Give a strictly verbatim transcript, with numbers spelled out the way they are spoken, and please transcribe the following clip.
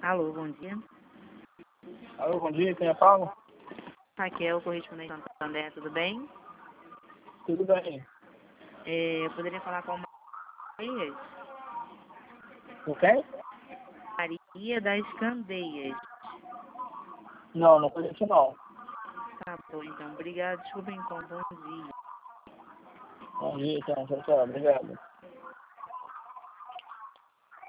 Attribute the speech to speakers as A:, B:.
A: Alô, bom dia.
B: Alô, bom dia, quem é Paulo?
A: Raquel, correspondente de Santander, tudo bem?
B: Tudo bem.
A: É, eu poderia falar com a Maria?
B: Com quem?
A: Maria das Candeias.
B: Não, não conheço não.
A: Tá bom, então. Obrigada. Desculpa, então. Bom dia.
B: Bom dia, então. Tchau, tchau. Obrigado.